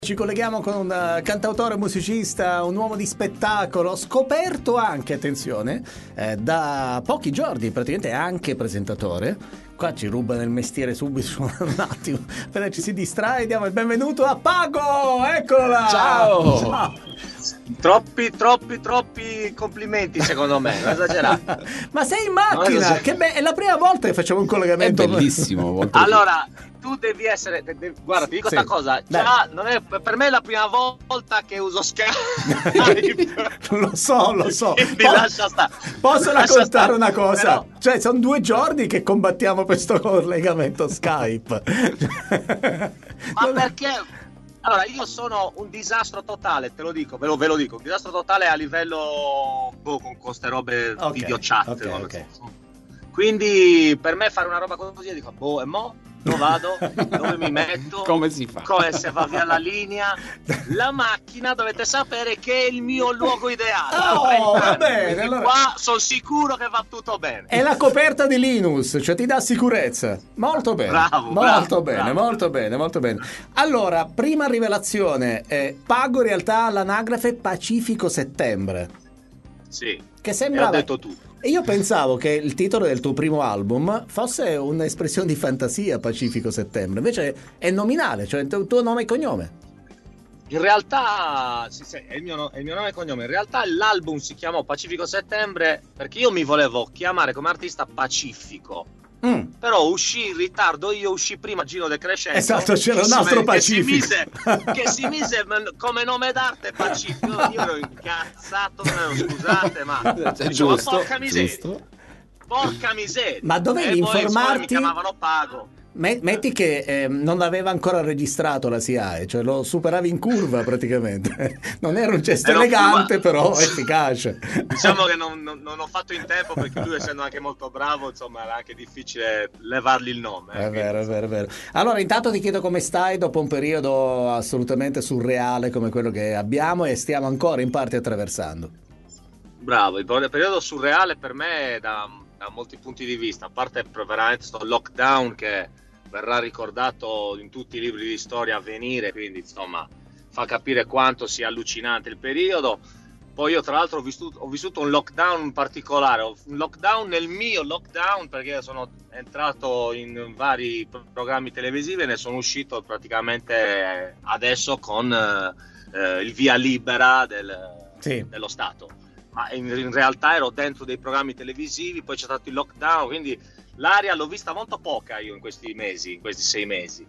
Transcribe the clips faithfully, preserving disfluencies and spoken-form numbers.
Ci colleghiamo con un uh, cantautore, musicista, un uomo di spettacolo, scoperto anche, attenzione, eh, da pochi giorni, praticamente anche presentatore. Qua ci ruba nel mestiere subito un attimo, appena ci si distrae diamo il benvenuto a Pago, eccola! Ciao! Ciao. Troppi, troppi, troppi complimenti secondo me, non esagerare. Ma sei in macchina, che be- è la prima volta che facciamo un collegamento. È bellissimo. Molto allora, tu devi essere, devi, guarda, ti dico questa sì. cosa, già, non è, per me è la prima volta che uso Skype. Lo so, lo so. Quindi po- lascia stare. Posso lascia raccontare stare. una cosa? Però... Cioè, sono due giorni che combattiamo questo collegamento Skype. Ma perché... Allora, io sono un disastro totale, te lo dico, ve lo, ve lo dico, un disastro totale a livello boh, con queste robe okay, video chat. okay, okay. Quindi per me fare una roba così, io dico, boh, e mo? Dove vado? Dove mi metto? Come si fa? Come se va via la linea? La macchina dovete sapere che è il mio luogo ideale. Oh, va bene, allora... Qua sono sicuro che va tutto bene. È la coperta di Linus, cioè ti dà sicurezza. Molto bene. Bravo, molto bravo, bene, bravo. molto bene, molto bene. Allora, prima rivelazione, eh, Pago in realtà all'anagrafe Pacifico Settembre. Sì. Che sembrava... ho detto tutto. E io pensavo che il titolo del tuo primo album fosse un'espressione di fantasia, Pacifico Settembre, invece è nominale, cioè il tuo nome e cognome. In realtà sì, sì, è, il mio, è il mio nome e cognome. In realtà l'album si chiamò Pacifico Settembre perché io mi volevo chiamare come artista Pacifico. Mm. Però uscì in ritardo, io uscì prima Gino De Crescento. Esatto, c'era un altro Pacifico che si mise, che si mise come nome d'arte Pacifico. Io ero incazzato, scusate, ma cioè, dicevo, giusto, porca miseria, giusto. porca miseria. Ma dovevi e poi, informarti? Poi mi chiamavano Pago. Metti che eh, non aveva ancora registrato la S I A E, cioè lo superavi in curva praticamente. Non era un gesto Ero elegante, curva. Però efficace. Diciamo che non, non, non ho fatto in tempo perché lui, essendo anche molto bravo, insomma, era anche difficile levargli il nome. È vero, è vero, è vero. Allora, intanto ti chiedo come stai dopo un periodo assolutamente surreale come quello che abbiamo e stiamo ancora in parte attraversando. Bravo, il periodo surreale per me da, da molti punti di vista, a parte veramente sto lockdown che verrà ricordato in tutti i libri di storia a venire, quindi insomma fa capire quanto sia allucinante il periodo. Poi io tra l'altro ho vissuto, ho vissuto un lockdown particolare, un lockdown nel mio lockdown perché sono entrato in vari programmi televisivi e ne sono uscito praticamente adesso con eh, il via libera del, sì. dello Stato. Ma in, in realtà ero dentro dei programmi televisivi, poi c'è stato il lockdown, quindi l'aria l'ho vista molto poca io in questi mesi, in questi sei mesi.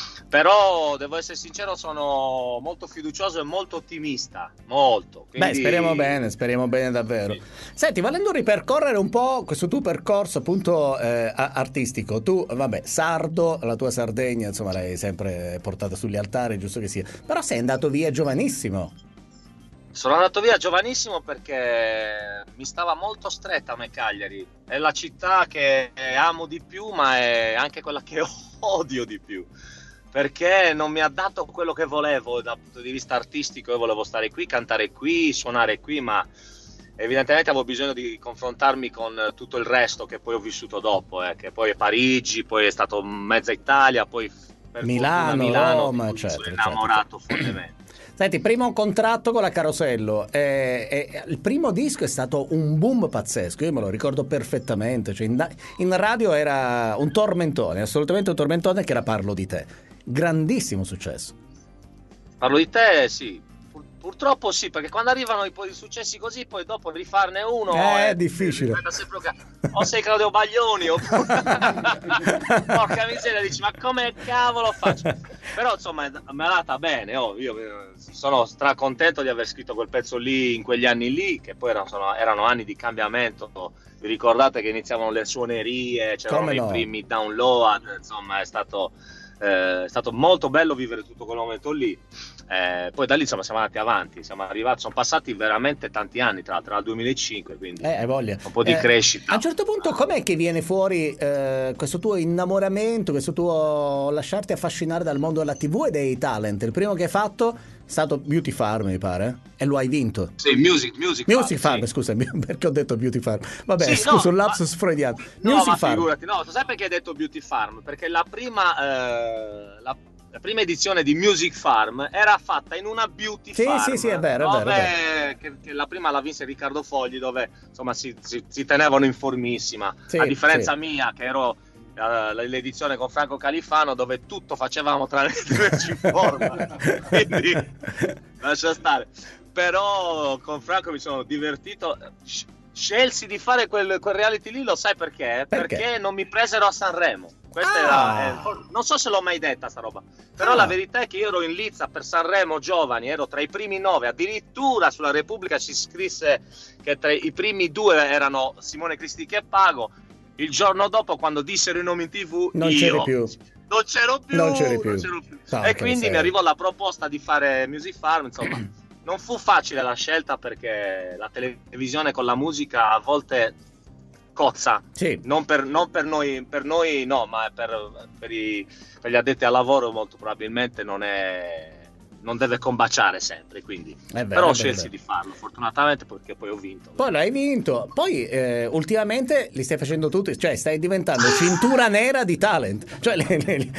Però devo essere sincero, sono molto fiducioso e molto ottimista, molto. Quindi... Beh, speriamo bene, speriamo bene davvero. Sì. Senti, volendo ripercorrere un po' questo tuo percorso appunto eh, artistico, tu, vabbè, sardo, la tua Sardegna, insomma, l'hai sempre portata sugli altari, giusto che sia, però sei andato via giovanissimo. Sono andato via giovanissimo perché mi stava molto stretta a me Cagliari. È la città che amo di più, ma è anche quella che odio di più. Perché non mi ha dato quello che volevo dal punto di vista artistico. Io volevo stare qui, cantare qui, suonare qui, ma evidentemente avevo bisogno di confrontarmi con tutto il resto che poi ho vissuto dopo, eh, che poi è Parigi, poi è stato mezza Italia, poi per Milano, Milano, Roma, mi certo, sono innamorato certo. fortemente. Senti, primo contratto con la Carosello, eh, eh, il primo disco è stato un boom pazzesco, io me lo ricordo perfettamente, cioè in, in radio era un tormentone, assolutamente un tormentone che era Parlo di te, grandissimo successo. Parlo di te, sì, Pur, purtroppo sì, perché quando arrivano i, i successi così poi dopo rifarne uno è, è difficile, o sei Claudio Baglioni o porca miseria, dici ma come cavolo faccio, però insomma mi è andata bene, oh, io sono stracontento di aver scritto quel pezzo lì in quegli anni lì che poi erano, sono, erano anni di cambiamento. Vi ricordate che iniziavano le suonerie, c'erano no? i primi download, insomma è stato Eh, è stato molto bello vivere tutto quel momento lì. Eh, poi da lì insomma siamo andati avanti, siamo arrivati, sono passati veramente tanti anni, tra l'altro dal duemilacinque, quindi eh, hai voglia. un po' di eh, crescita. A un certo punto com'è che viene fuori eh, questo tuo innamoramento, questo tuo lasciarti affascinare dal mondo della tivù e dei talent? Il primo che hai fatto è stato Beauty Farm, mi pare, e lo hai vinto. Sì, Music, music, music Farm, Farm, sì. scusami, perché ho detto Beauty Farm. Vabbè, Sì, scusa, no, un lapsus ma... freudiano. No, Music ma Farm. figurati, no, sai perché hai detto Beauty Farm? Perché la prima, eh, la la prima edizione di Music Farm era fatta in una beauty sì, farm. Sì, sì, è vero, dove, è vero, è vero. Che, che la prima la vinse Riccardo Fogli, dove insomma si, si, si tenevano in formissima. Sì, a differenza sì. mia, che ero uh, l'edizione con Franco Califano, dove tutto facevamo tranne tenerci in forma. Quindi lascia stare. Però con Franco mi sono divertito. Scelsi di fare quel, quel reality lì, lo sai perché? Perché? Perché non mi presero a Sanremo. Questa Ah. era, eh, non so se l'ho mai detta sta roba, però Ah. la verità è che io ero in lizza per Sanremo Giovani, ero tra i primi nove, addirittura sulla Repubblica ci scrisse che tra i primi due erano Simone Cristichi e Pago. Il giorno dopo, quando dissero i nomi in tv, Non io c'eri più. non c'ero più, Non c'eri più. non c'ero più. No, E che quindi sei. mi arrivò la proposta di fare Music Farm, insomma. Non fu facile la scelta, perché la televisione con la musica a volte cozza. Sì. Non per, non per noi, per noi no, ma per, per, i, per gli addetti al lavoro molto probabilmente non è, non deve combaciare sempre, quindi È vero, però è ho vero, scelto è vero. di farlo fortunatamente, perché poi ho vinto. Poi l'hai vinto, poi eh, ultimamente li stai facendo tutti, cioè stai diventando cintura nera di talent, cioè le, le, le,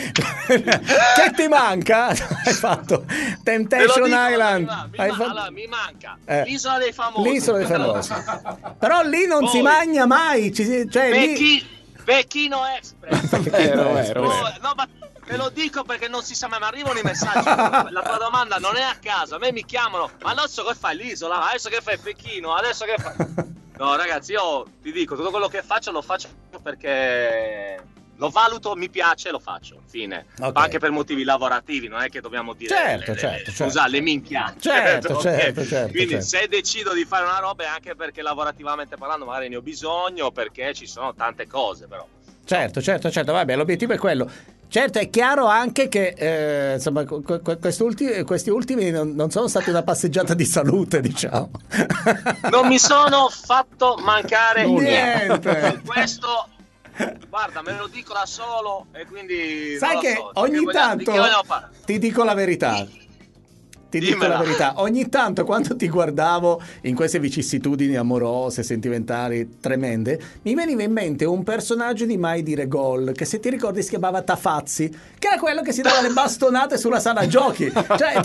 che ti manca? Hai fatto Temptation dico, Island, mi, hai ma- fatto... allora, mi manca Eh. l'isola dei famosi, l'isola dei famosi, però lì non Poi, si mangia mai, ci si- cioè lì... Becchi, Becchino Express. Vero, vero, Oh, vero. no, ma te lo dico perché non si sa mai, ma arrivano i messaggi. La tua domanda non è a caso. A me mi chiamano, ma adesso che fai l'isola? Adesso che fai Pechino? Adesso che fai... No, ragazzi, io ti dico, tutto quello che faccio lo faccio perché lo valuto, mi piace, lo faccio. Fine. Ok. Ma anche per motivi lavorativi, non è che dobbiamo dire Certo, le, le, certo, scusa, certo. le minchiate. Certo, Ok? certo, certo, Quindi certo. se decido di fare una roba è anche perché lavorativamente parlando magari ne ho bisogno, perché ci sono tante cose, però. Certo, certo, certo, vabbè, l'obiettivo è quello. Certo, è chiaro anche che eh, insomma, que- que- questi ultimi, questi ultimi non, non sono stati una passeggiata di salute, diciamo. Non mi sono fatto mancare Niente. niente. Questo, guarda, me lo dico da solo e quindi Sai non lo che so, ogni che vogliamo- di tanto che vogliamo fare? ti dico la verità. Ti dico Dimmela. la verità, ogni tanto quando ti guardavo in queste vicissitudini amorose, sentimentali tremende, mi veniva in mente un personaggio di Mai Dire Gol, che se ti ricordi si chiamava Tafazzi, che era quello che si dava le bastonate sulla sala giochi. Cioè,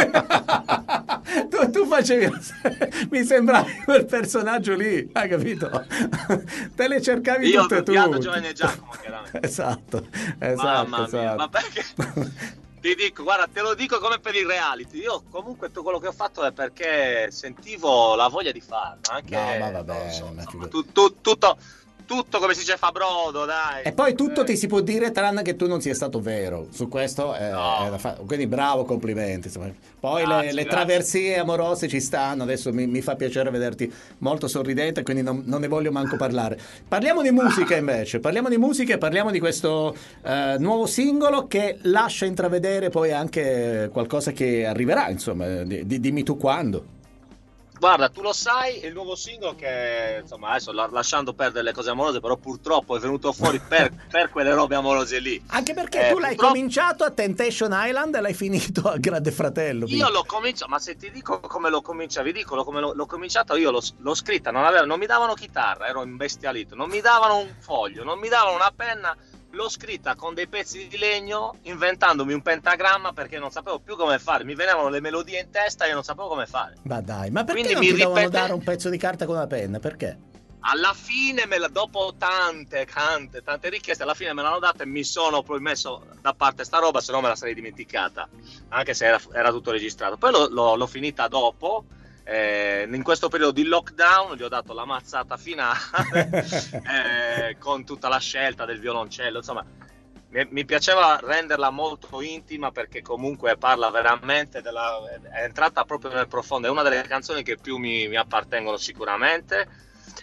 tu, tu facevi, mi sembravi quel personaggio lì, hai capito? Te le cercavi Io tutte ho tu. pianto Giovanni e Giacomo, chiaramente. Esatto, esatto, Mamma mia, esatto. ma perché? Ti dico, guarda, te lo dico come per il reality. Io comunque tutto quello che ho fatto è perché sentivo la voglia di farlo. Anche, No, ma vabbè, non so, ma insomma, figurati. tu- tu- tutto, tutto come si dice fa brodo, dai. E poi tutto Eh. ti si può dire tranne che tu non sia stato vero. Su questo è, No. è da fa- quindi bravo, complimenti. Insomma. Poi Grazie, le, le grazie. traversie amorose ci stanno. Adesso mi, mi fa piacere vederti molto sorridente, quindi non, non ne voglio manco parlare. Parliamo di musica invece. Parliamo di musica e parliamo di questo eh, nuovo singolo che lascia intravedere poi anche qualcosa che arriverà. Insomma, di, di- dimmi tu quando. Guarda, tu lo sai, il nuovo singolo che, insomma, adesso la- lasciando perdere le cose amorose, però purtroppo è venuto fuori per, per quelle robe amorose lì. Anche perché Eh, tu l'hai purtroppo- cominciato a Temptation Island e l'hai finito a Grande Fratello. Io l'ho cominciato, ma se ti dico come l'ho cominciato, vi dico come l'ho, l'ho cominciato, io l'ho, l'ho scritta, non, avevo, non mi davano chitarra, ero imbestialito, non mi davano un foglio, non mi davano una penna, l'ho scritta con dei pezzi di legno, inventandomi un pentagramma perché non sapevo più come fare, mi venivano le melodie in testa e io non sapevo come fare. Ma dai, ma perché Quindi non mi ti devono ripete- dare un pezzo di carta con una penna? Perché? Alla fine, me la, dopo tante, tante, tante richieste, alla fine me l'hanno data e mi sono poi messo da parte sta roba, se no me la sarei dimenticata, anche se era, era tutto registrato. Poi l'ho, l'ho, l'ho finita dopo, eh, in questo periodo di lockdown, gli ho dato la mazzata finale, eh, con tutta la scelta del violoncello, insomma, mi, mi piaceva renderla molto intima perché comunque parla veramente della, è entrata proprio nel profondo, è una delle canzoni che più mi, mi appartengono sicuramente.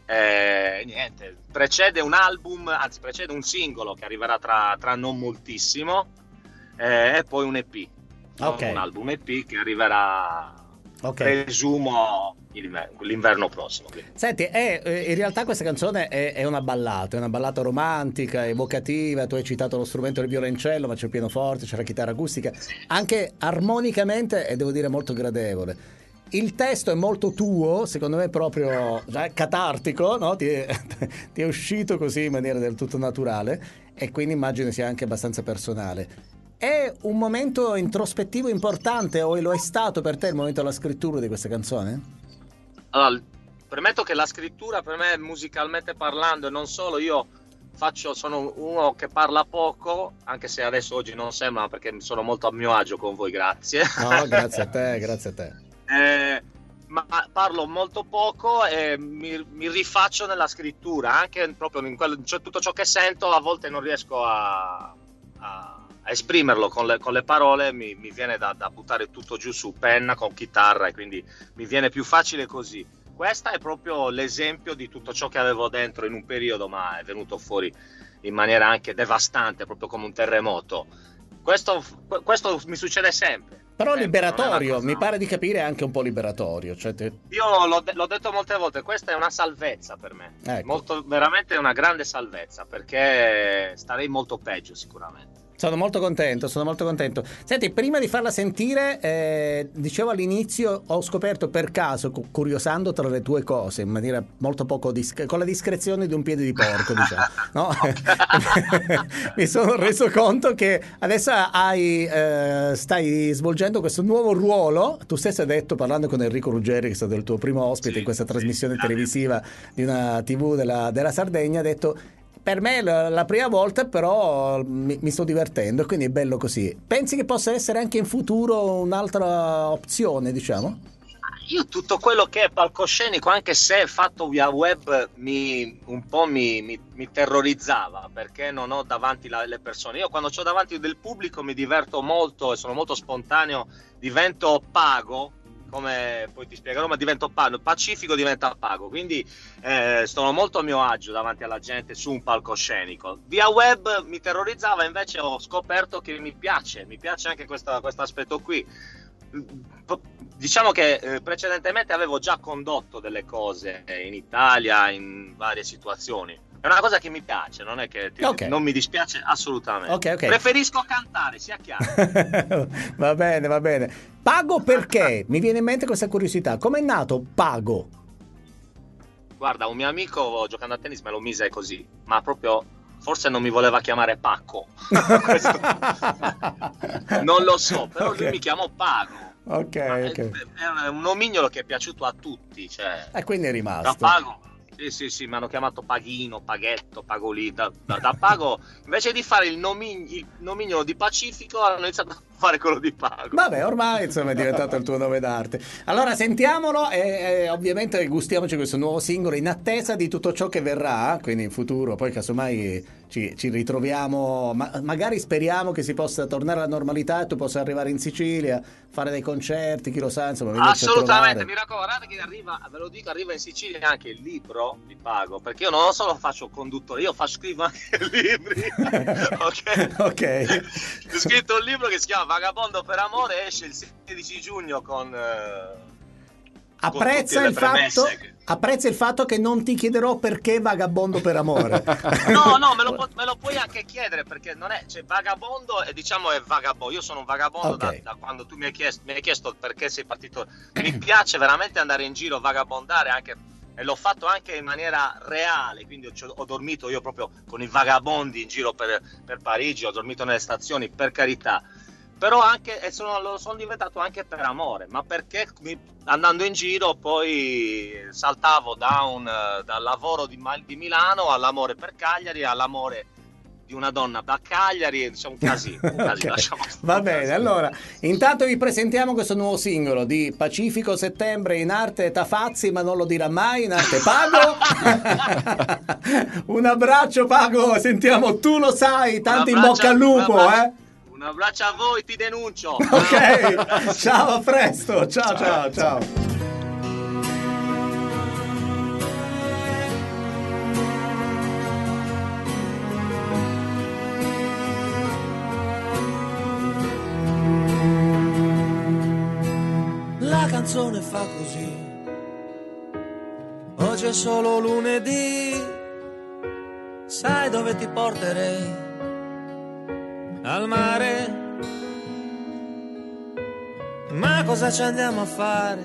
Eh, niente, precede un album, anzi precede un singolo che arriverà tra, tra non moltissimo, eh, e poi un E P, non Ok. un album E P che arriverà, Ok. presumo, l'inver- l'inverno prossimo. quindi. Senti, è, eh, in realtà questa canzone è, è una ballata, è una ballata romantica, evocativa. Tu hai citato lo strumento del violoncello, ma c'è il pianoforte, c'è la chitarra acustica, anche armonicamente, e devo dire molto gradevole. Il testo è molto tuo, secondo me proprio cioè, catartico, no? Ti è, ti è uscito così in maniera del tutto naturale e quindi immagino sia anche abbastanza personale. è un momento introspettivo importante, o lo è stato per te il momento della scrittura di questa canzone? Allora, premetto che la scrittura per me, musicalmente parlando, e non solo, io faccio, sono uno che parla poco, anche se adesso oggi non sembra, perché sono molto a mio agio con voi, grazie. No, grazie a te, grazie a te. Eh, ma parlo molto poco e mi, mi rifaccio nella scrittura, anche proprio in quello, cioè, tutto ciò che sento a volte non riesco a, a, a esprimerlo con le, con le parole, mi, mi viene da, da buttare tutto giù su penna con chitarra, e quindi mi viene più facile così. Questa è proprio l'esempio di tutto ciò che avevo dentro in un periodo, ma è venuto fuori in maniera anche devastante, proprio come un terremoto. Questo, questo mi succede sempre. Però sempre, liberatorio, cosa... mi pare di capire anche un po' liberatorio. Cioè te... Io l'ho, l'ho detto molte volte, questa è una salvezza per me, ecco. Molto, veramente una grande salvezza, perché starei molto peggio sicuramente. Sono molto contento, sono molto contento. Senti, prima di farla sentire, eh, dicevo all'inizio, ho scoperto per caso, curiosando tra le tue cose, in maniera molto poco disc- con la discrezione di un piede di porco, diciamo, no? Mi sono reso conto che adesso hai, eh, stai svolgendo questo nuovo ruolo. Tu stesso hai detto, parlando con Enrico Ruggeri, che è stato il tuo primo ospite sì, in questa sì, trasmissione sì, televisiva di una tivù della, della Sardegna, ha detto: per me è la prima volta, però mi, mi sto divertendo, quindi è bello così. Pensi che possa essere anche in futuro un'altra opzione, diciamo? Io tutto quello che è palcoscenico, anche se fatto via web, mi, un po' mi, mi, mi terrorizzava, perché non ho davanti la, le persone. Io quando ho davanti del pubblico mi diverto molto e sono molto spontaneo, divento pago, come poi ti spiegherò, ma divento pago, pacifico diventa pago, quindi eh, sono molto a mio agio davanti alla gente su un palcoscenico. Via web mi terrorizzava, invece ho scoperto che mi piace, mi piace anche questo aspetto qui. Diciamo che eh, precedentemente avevo già condotto delle cose in Italia, in varie situazioni. È una cosa che mi piace, non è che ti, okay. non mi dispiace assolutamente. Okay, okay. Preferisco cantare, sia chiaro. Va bene, va bene. Pago perché? Mi viene in mente questa curiosità. Com'è nato Pago? Guarda, un mio amico giocando a tennis me lo mise così, ma proprio forse non mi voleva chiamare Pacco. Questo... non lo so, però okay. Lui mi chiamò Pago. Ok, è, ok. È un nomignolo che è piaciuto a tutti, cioè. E quindi è rimasto. Da Pago. Sì, sì, sì, mi hanno chiamato Paghino, Paghetto, Pagolì, da, da, da Pago, invece di fare il, nomig- il nomignolo di Pacifico, hanno iniziato a fare quello di Pago. Vabbè, ormai insomma è diventato il tuo nome d'arte. Allora sentiamolo e, e ovviamente gustiamoci questo nuovo singolo in attesa di tutto ciò che verrà, quindi in futuro, poi casomai ci, ci ritroviamo, ma, magari speriamo che si possa tornare alla normalità e tu possa arrivare in Sicilia, fare dei concerti, chi lo sa, insomma. Assolutamente, mi raccomando, guardate che arriva, ve lo dico, arriva in Sicilia anche il libro di Pago, perché io non solo faccio conduttore, io faccio, scrivo anche libri. Ok. Ok. Ho scritto un libro che si chiama Vagabondo per amore, esce il sedici giugno con... Eh, apprezza il fatto che... apprezza il fatto che non ti chiederò perché Vagabondo per amore. No, no, me lo, pu- me lo puoi anche chiedere, perché non è, cioè, vagabondo e diciamo è vagabondo. Io sono un vagabondo okay. da, da quando tu mi hai chiesto, mi hai chiesto perché sei partito. Mi piace veramente andare in giro, vagabondare anche, e l'ho fatto anche in maniera reale, quindi ho, ho dormito io proprio con i vagabondi in giro per, per Parigi, ho dormito nelle stazioni, per carità. Però anche e sono, lo sono diventato anche per amore, ma perché mi, andando in giro poi saltavo da un, dal lavoro di, di Milano all'amore per Cagliari, all'amore di una donna da Cagliari, diciamo un casino, un casino. Okay. Va bene, allora intanto vi presentiamo questo nuovo singolo di Pacifico Settembre, in arte Tafazzi, ma non lo dirà mai, in arte Pago. Un abbraccio Pago, sentiamo Tu lo sai, tanto in bocca al lupo, eh. Un abbraccio a voi, ti denuncio. Ok, ciao, a presto. Ciao, ciao, ciao, ciao. La canzone fa così. Oggi è solo lunedì. Sai dove ti porterei? Al mare, ma cosa ci andiamo a fare?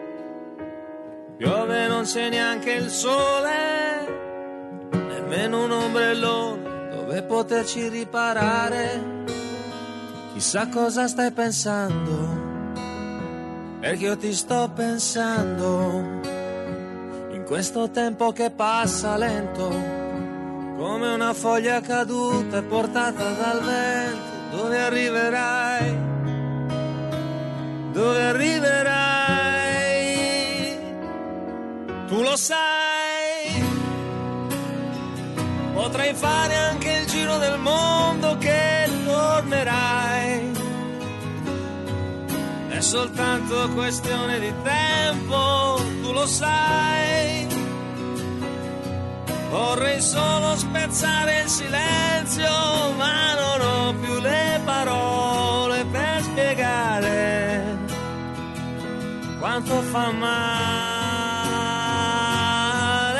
Piove, non c'è neanche il sole, nemmeno un ombrellone dove poterci riparare. Chissà cosa stai pensando, perché io ti sto pensando. In questo tempo che passa lento, come una foglia caduta e portata dal vento. Dove arriverai? Dove arriverai? Tu lo sai. Potrai fare anche il giro del mondo che tornerai. È soltanto questione di tempo, tu lo sai. Vorrei solo spezzare il silenzio, ma non ho più le parole per spiegare quanto fa male.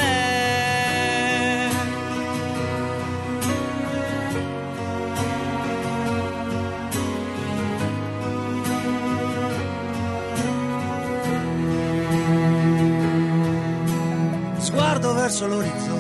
Sguardo verso l'orizzonte,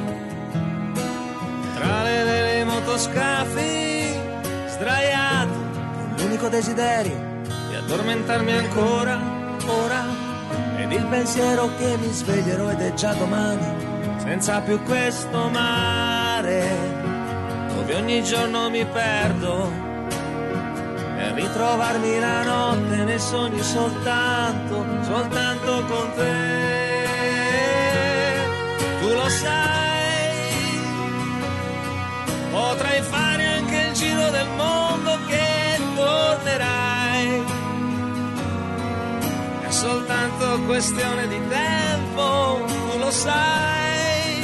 tra le vele motoscafi, sdraiato, con l'unico desiderio di addormentarmi ancora, ora, ed il pensiero che mi sveglierò ed è già domani, senza più questo mare, dove ogni giorno mi perdo, e ritrovarmi la notte nei sogni soltanto, soltanto con te. Tu lo sai, potrai fare anche il giro del mondo che tornerai. È soltanto questione di tempo, tu lo sai.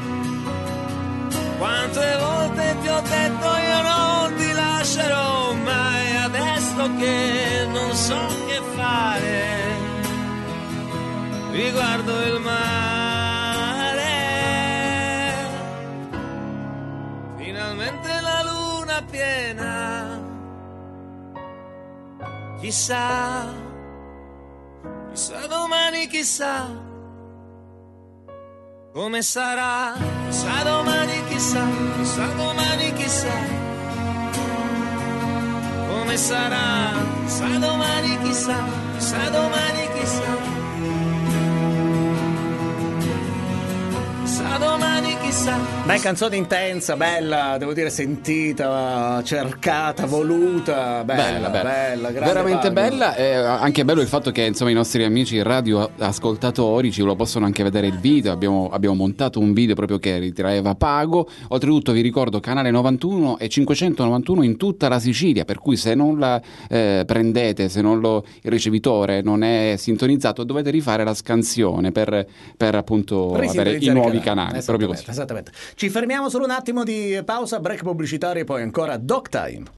Quante volte ti ho detto io non ti lascerò mai, adesso che non so che fare, riguardo il mare. Finalmente la luna piena, chissà, chissà domani, chissà come sarà, chissà domani, chissà, chissà domani, chissà come sarà, chissà domani, chissà, chissà domani, chissà. Domani chissà. Beh, canzone intensa, bella, devo dire sentita, cercata, voluta, bella, bella, bella, bella veramente Fabio. bella. E anche bello il fatto che insomma i nostri amici radioascoltatori ci lo possono anche vedere il video. Abbiamo, abbiamo montato un video proprio che ritraeva pago. Oltretutto vi ricordo canale novantuno e cinquecentonovantuno in tutta la Sicilia, per cui se non la eh, prendete, se non lo, il ricevitore non è sintonizzato, dovete rifare la scansione per, per appunto avere i nuovi canali. Proprio così. Esattamente. Ci fermiamo solo un attimo di pausa, break pubblicitario e poi ancora Doc Time.